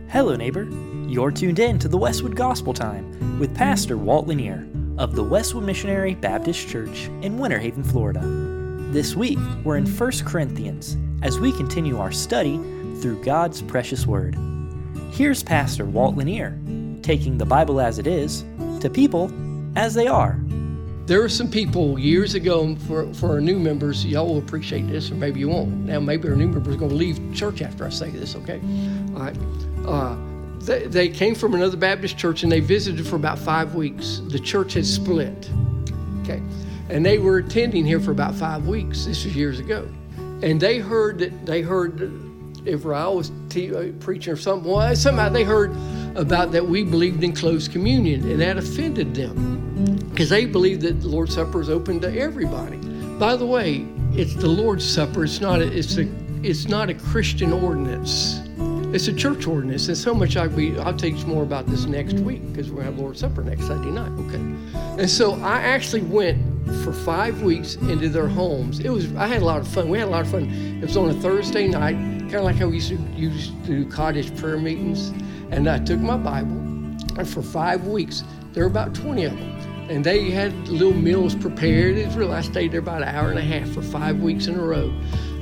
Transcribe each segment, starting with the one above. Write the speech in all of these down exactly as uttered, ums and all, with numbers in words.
Hello, neighbor. You're tuned in to the Westwood Gospel Time with Pastor Walt Lanier of the Westwood Missionary Baptist Church in Winter Haven, Florida. This week, we're in First Corinthians as we continue our study through God's precious Word. Here's Pastor Walt Lanier, taking the Bible as it is to people as they are. There were some people years ago, for, for our new members, y'all will appreciate this, or maybe you won't. Now, maybe our new members are going to leave church after I say this, okay? All right. Uh, they, they came from another Baptist church, and they visited for about five weeks. The church had split, okay? And they were attending here for about five weeks. This was years ago. And they heard that, they heard, if I was te- preaching or something, well, somehow they heard about that we believed in closed communion, and that offended them. Because they believe that the Lord's Supper is open to everybody. By the way, it's the Lord's Supper. It's not a, it's a, it's not a Christian ordinance. It's a church ordinance. And so much I'll be, I'll teach more about this next week because we'll have Lord's Supper next Sunday night. Okay. And so I actually went for five weeks into their homes. It was, I had a lot of fun. We had a lot of fun. It was on a Thursday night, kind of like how we used to, used to do cottage prayer meetings. And I took my Bible, and for five weeks, there were about twenty of them. And they had little meals prepared. It was real. I stayed there about an hour and a half for five weeks in a row.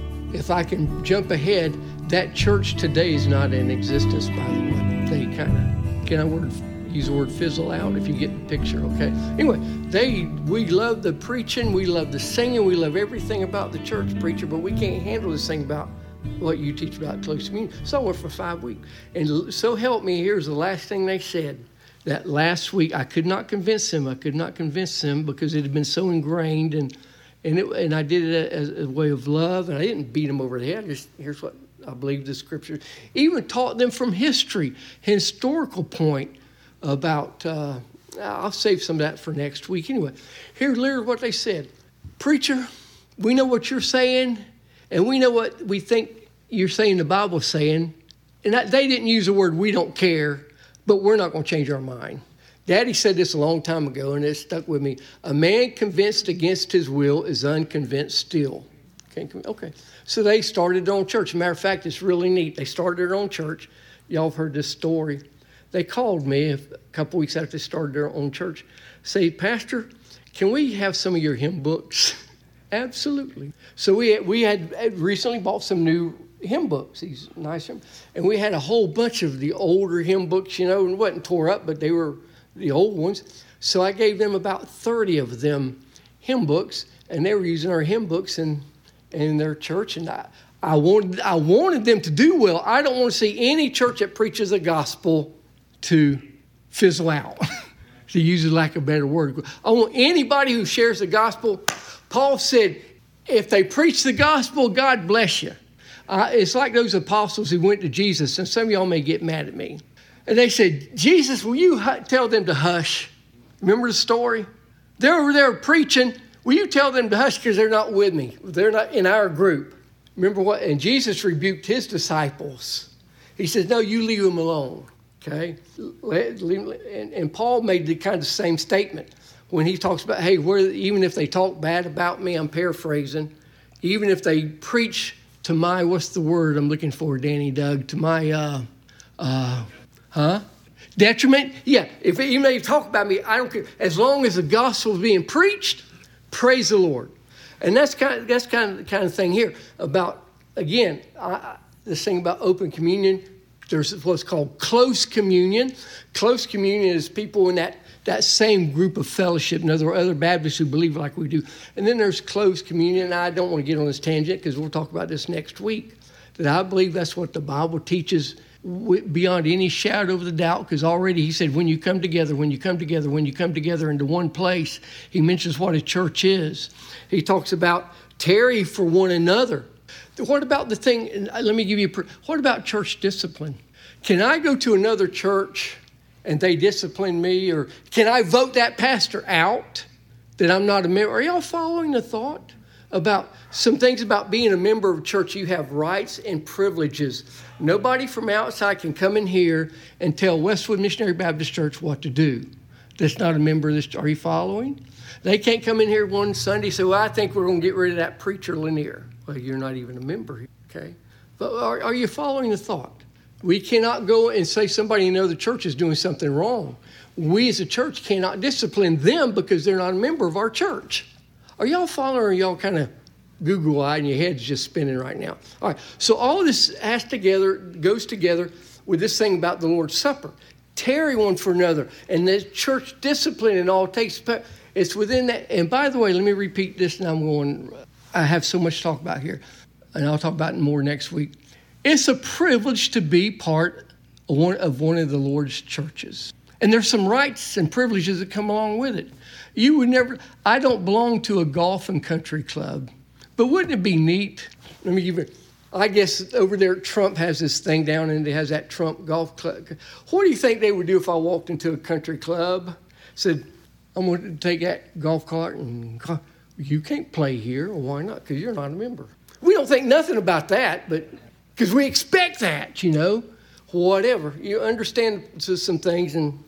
If I can jump ahead, that church today is not in existence, by the way. They kind of, can I word, use the word fizzle out if you get the picture, okay? Anyway, they, we love the preaching, we love the singing, we love everything about the church preacher, but we can't handle this thing about what you teach about close communion. So I went for five weeks. And so help me, here's the last thing they said. That last week, I could not convince them. I could not convince them because it had been so ingrained, and and it, and I did it as a way of love, and I didn't beat them over the head. Just here's what I believe the Scripture. Even taught them from history, historical point about. Uh, I'll save some of that for next week. Anyway, here's literally what they said: Preacher, we know what you're saying, and we know what we think you're saying. The Bible's saying, and that, they didn't use the word "we don't care." But we're not going to change our mind. Daddy said this a long time ago, and it stuck with me. A man convinced against his will is unconvinced still. Okay, okay. So they started their own church. Matter of fact, it's really neat. They started their own church. Y'all have heard this story. They called me a couple weeks after they started their own church. Say, Pastor, can we have some of your hymn books? Absolutely. So we had, we had recently bought some new hymn books, these nice hymn, and we had a whole bunch of the older hymn books, you know, and wasn't tore up, but they were the old ones. So I gave them about thirty of them hymn books, and they were using our hymn books in in their church. And I, I wanted I wanted them to do well. I don't want to see any church that preaches the gospel to fizzle out, to use a lack of a better word. I want anybody who shares the gospel. Paul said, if they preach the gospel, God bless you. Uh, it's like those apostles who went to Jesus, and some of y'all may get mad at me. And they said, Jesus, will you hu- tell them to hush? Remember the story? They're over there preaching. Will you tell them to hush because they're not with me? They're not in our group. Remember what? And Jesus rebuked his disciples. He says, no, you leave them alone. Okay? Let, leave, and, and Paul made the kind of same statement when he talks about, hey, where, even if they talk bad about me, I'm paraphrasing, even if they preach to my, what's the word I'm looking for, Danny, Doug? To my, uh, uh, huh? Detriment? Yeah, if even though you talk about me, I don't care. As long as the gospel is being preached, praise the Lord. And that's kind of, that's kind of the kind of thing here about, again, I, this thing about open communion. There's what's called close communion. Close communion is people in that that same group of fellowship, and other, other Baptists who believe like we do. And then there's closed communion. I don't want to get on this tangent because we'll talk about this next week. That I believe that's what the Bible teaches beyond any shadow of the doubt, because already he said, when you come together, when you come together, when you come together into one place, he mentions what a church is. He talks about tarry for one another. What about the thing, let me give you, a, what about church discipline? Can I go to another church and they discipline me, or can I vote that pastor out that I'm not a member? Are y'all following the thought about some things about being a member of a church? You have rights and privileges. Nobody from outside can come in here and tell Westwood Missionary Baptist Church what to do. That's not a member of this. Are you following? They can't come in here one Sunday and say, well, I think we're going to get rid of that preacher Lanier. Well, you're not even a member, okay? But are, are you following the thought? We cannot go and say somebody in another church is doing something wrong. We as a church cannot discipline them because they're not a member of our church. Are y'all following, or are y'all kind of Google-eyed and your head's just spinning right now? All right, so all of this has together, goes together with this thing about the Lord's Supper. Tarry one for another, and the church discipline and all takes place. It's within that. And by the way, let me repeat this, and I'm going, I have so much to talk about here, and I'll talk about it more next week. It's a privilege to be part of one of, one of the Lord's churches. And there's some rights and privileges that come along with it. You would never, I don't belong to a golf and country club, but wouldn't it be neat? Let me give you, I guess over there Trump has this thing down and it has that Trump golf club. What do you think they would do if I walked into a country club, said, I'm going to take that golf cart and you can't play here? Well, why not? Because you're not a member. We don't think nothing about that, but because we expect that, you know, whatever. You understand some things, and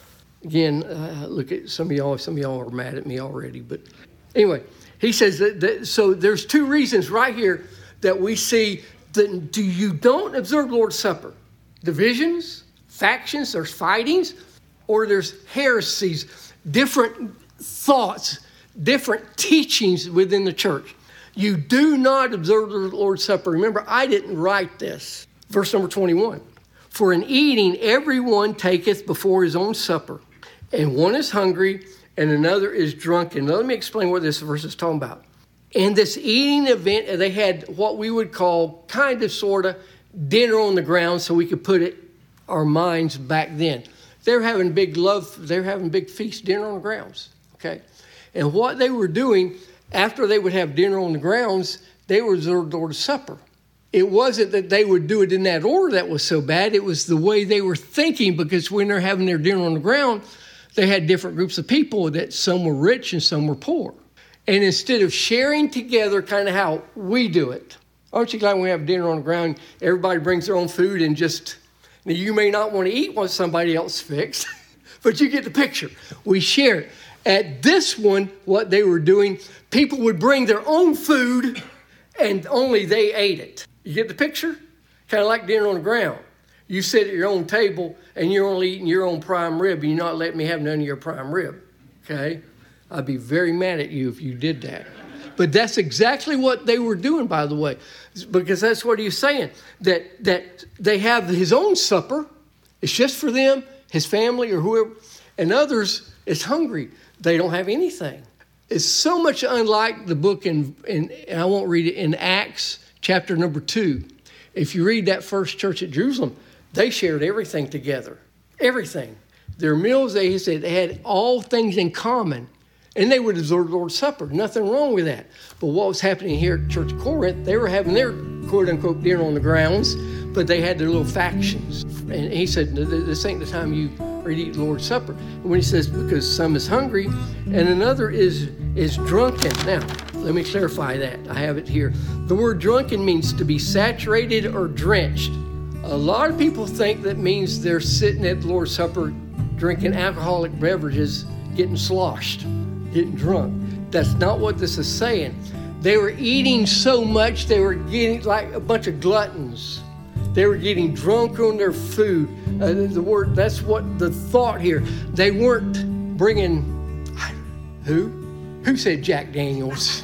again, uh, look at some of y'all. Some of y'all are mad at me already, but anyway, he says that, that. So there's two reasons right here that we see that do you don't observe Lord's Supper: divisions, factions, there's fightings, or there's heresies, different thoughts, different teachings within the church. You do not observe the Lord's Supper. Remember, I didn't write this. Verse number twenty-one. For in eating, everyone taketh before his own supper, and one is hungry, and another is drunken. Now, let me explain what this verse is talking about. In this eating event, they had what we would call kind of, sort of, dinner on the ground, so we could put it, our minds back then. They're having big love, they're having big feast, dinner on the grounds, okay? And what they were doing, after they would have dinner on the grounds, they would observe the Lord's Supper. It wasn't that they would do it in that order that was so bad. It was the way they were thinking, because when they're having their dinner on the ground, they had different groups of people that some were rich and some were poor. And instead of sharing together kind of how we do it, aren't you glad when we have dinner on the ground, everybody brings their own food and just, now you may not want to eat what somebody else fixed, but you get the picture. We share it. At this one, what they were doing, people would bring their own food and only they ate it. You get the picture? Kind of like dinner on the ground. You sit at your own table and you're only eating your own prime rib and you're not letting me have none of your prime rib. Okay? I'd be very mad at you if you did that. But that's exactly what they were doing, by the way, because that's what he's saying, that, that they have his own supper. It's just for them, his family or whoever, and others is hungry. They don't have anything. It's so much unlike the book in, in and I won't read it, in Acts chapter number two. If you read that first church at Jerusalem, they shared everything together. Everything. Their meals, they said they had all things in common. And they would observe the Lord's Supper. Nothing wrong with that. But what was happening here at Church of Corinth, they were having their quote-unquote dinner on the grounds, but they had their little factions. And he said, this ain't the time you are to eat the Lord's Supper. And when he says, because some is hungry and another is, is drunken. Now, let me clarify that. I have it here. The word drunken means to be saturated or drenched. A lot of people think that means they're sitting at the Lord's Supper drinking alcoholic beverages, getting sloshed, getting drunk. That's not what this is saying. They were eating so much, they were getting like a bunch of gluttons. They were getting drunk on their food. Uh, the word, that's what the thought here. They weren't bringing, who? Who said Jack Daniels?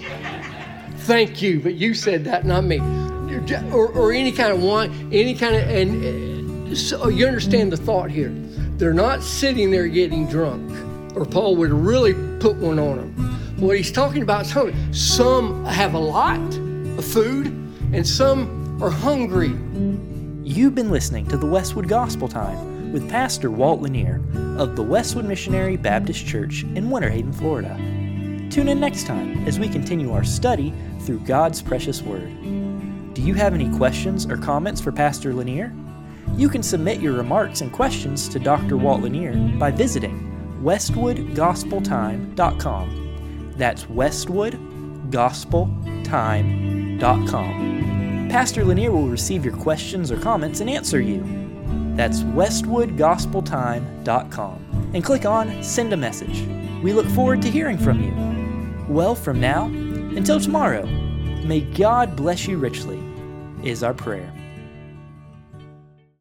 Thank you, but you said that, not me. Or, or any kind of wine, any kind of, and uh, so you understand the thought here. They're not sitting there getting drunk, or Paul would really put one on them. What he's talking about is hungry. Some have a lot of food, and some are hungry. You've been listening to the Westwood Gospel Time with Pastor Walt Lanier of the Westwood Missionary Baptist Church in Winter Haven, Florida. Tune in next time as we continue our study through God's precious Word. Do you have any questions or comments for Pastor Lanier? You can submit your remarks and questions to Doctor Walt Lanier by visiting westwood gospel time dot com. That's westwood gospel time dot com. Pastor Lanier will receive your questions or comments and answer you. That's westwood gospel time dot com. And click on Send a Message. We look forward to hearing from you. Well, from now until tomorrow, may God bless you richly, is our prayer.